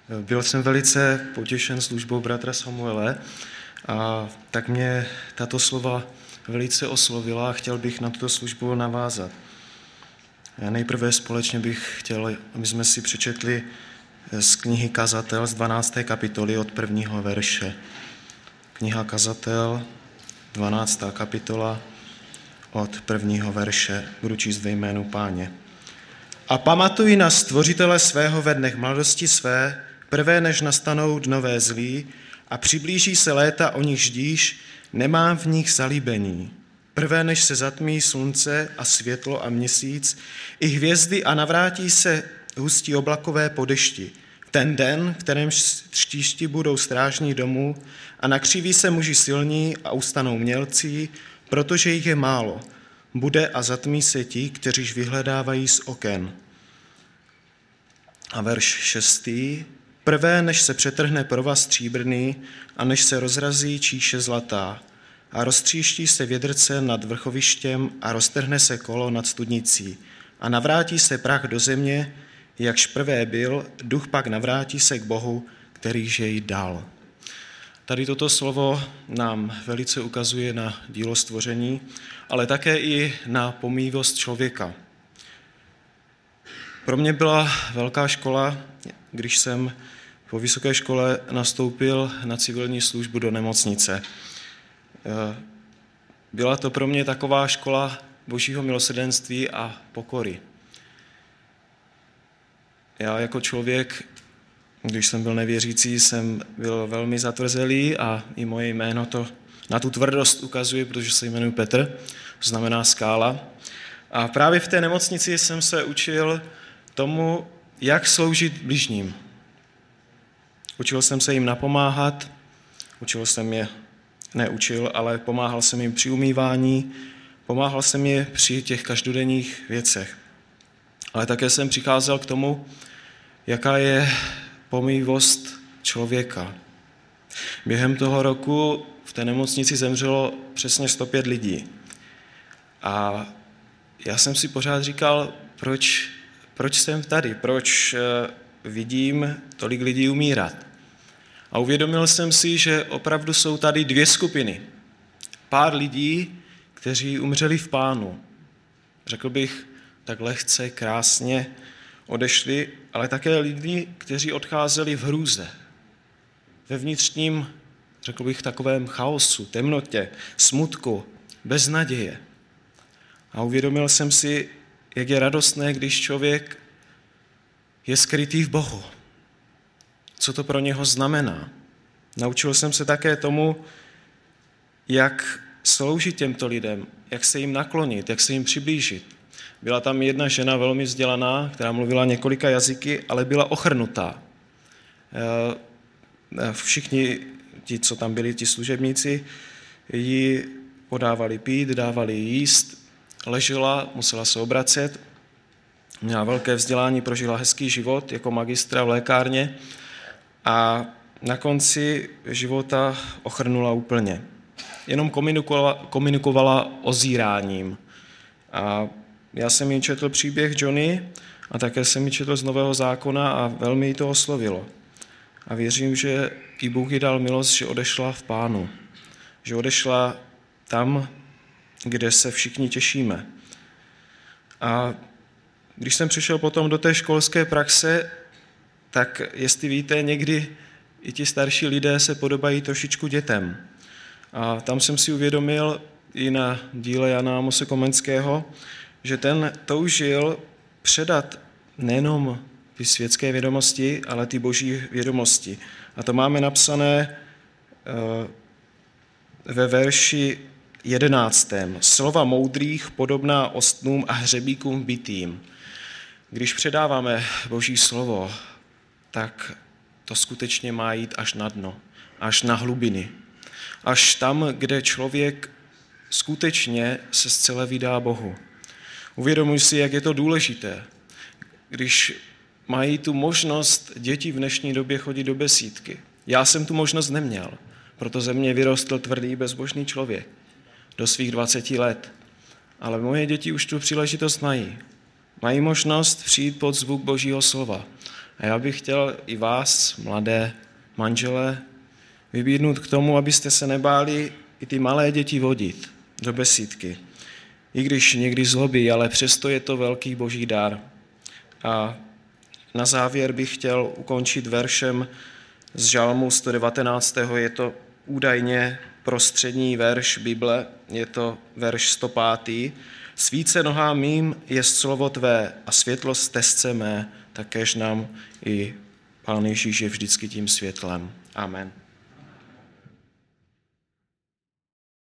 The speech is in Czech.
Byl jsem velice potěšen službou bratra Samuele a tak mě tato slova velice oslovila a chtěl bych na tuto službu navázat. Nejprve společně bych chtěl, aby jsme si přečetli z knihy Kazatel z 12. kapitoly od 1. verše. Kniha Kazatel, 12. kapitola od 1. verše. Budu číst ve jménu Páně. A pamatuj na Stvořitele svého ve dnech mladosti své, prvé než nastanou dnové zlí a přiblíží se léta, o nich ždíš, nemám v nich zalíbení. Prvé než se zatmí slunce a světlo a měsíc, i hvězdy a navrátí se hustí oblakové po dešti. V ten den, v kterém štíšti budou strážní domů a nakřiví se muži silní a ustanou mělcí, protože jich je málo. Bude a zatmí se ti, kteříž vyhledávají z oken. A verš 6. Prvé, než se přetrhne provaz stříbrný a než se rozrazí číše zlatá a roztříští se vědrce nad vrchovištěm a roztrhne se kolo nad studnicí a navrátí se prach do země, jakž prvé byl, duch pak navrátí se k Bohu, kterýž jej dal. Tady toto slovo nám velice ukazuje na dílo stvoření, ale také i na pomývost člověka. Pro mě byla velká škola, když jsem po vysoké škole nastoupil na civilní službu do nemocnice. Byla to pro mě taková škola božího milosrdenství a pokory. Já jako člověk, když jsem byl nevěřící, jsem byl velmi zatvrzelý a i moje jméno to na tu tvrdost ukazuje, protože se jmenuji Petr, to znamená skála. A právě v té nemocnici jsem se učil tomu, jak sloužit bližním. Učil jsem se jim napomáhat, ale pomáhal jsem jim při umývání, pomáhal jsem jim při těch každodenních věcech. Ale také jsem přicházel k tomu, jaká je pomývost člověka. Během toho roku v té nemocnici zemřelo přesně 105 lidí. A já jsem si pořád říkal, proč jsem tady, proč vidím tolik lidí umírat. A uvědomil jsem si, že opravdu jsou tady dvě skupiny. Pár lidí, kteří umřeli v Pánu. Řekl bych, tak lehce, krásně odešli, ale také lidi, kteří odcházeli v hrůze. Ve vnitřním, řekl bych, takovém chaosu, temnotě, smutku, beznaděje. A uvědomil jsem si, jak je radostné, když člověk je skrytý v Bohu. Co to pro něho znamená. Naučil jsem se také tomu, jak sloužit těmto lidem, jak se jim naklonit, jak se jim přiblížit. Byla tam jedna žena velmi vzdělaná, která mluvila několika jazyky, ale byla ochrnutá. Všichni ti, co tam byli, ti služebníci, jí podávali pít, dávali jíst, ležela, musela se obracet, měla velké vzdělání, prožila hezký život jako magistra v lékárně a na konci života ochrnula úplně. Jenom komunikovala ozíráním. A já jsem jí četl příběh Johnny a také jsem jí četl z Nového zákona a velmi jí to oslovilo. A věřím, že i Bůh jí dal milost, že odešla v Pánu. Že odešla tam, kde se všichni těšíme. A když jsem přišel potom do té školské praxe, tak jestli víte, někdy i ti starší lidé se podobají trošičku dětem. A tam jsem si uvědomil i na díle Jana Amose Komenského, že ten toužil předat nejenom ty světské vědomosti, ale ty boží vědomosti. A to máme napsané ve verši 11. Slova moudrých podobná ostnům a hřebíkům bitým. Když předáváme boží slovo, tak to skutečně má jít až na dno, až na hlubiny. Až tam, kde člověk skutečně se zcela vydá Bohu. Uvědomuji si, jak je to důležité, když mají tu možnost děti v dnešní době chodit do besídky. Já jsem tu možnost neměl, proto ze mě vyrostl tvrdý bezbožný člověk do svých 20 let. Ale moje děti už tu příležitost mají. Mají možnost přijít pod zvuk Božího slova A já bych chtěl i vás, mladé manžele, vybídnout k tomu, abyste se nebáli i ty malé děti vodit do besídky. I když někdy zlobí, ale přesto je to velký boží dar. A na závěr bych chtěl ukončit veršem z Žalmu 119. Je to údajně prostřední verš Bible, je to verš 105. Svíce nohám mým je slovo tvé a světlo stezce mé, takéž nám i Pán Ježíš je vždycky tím světlem. Amen.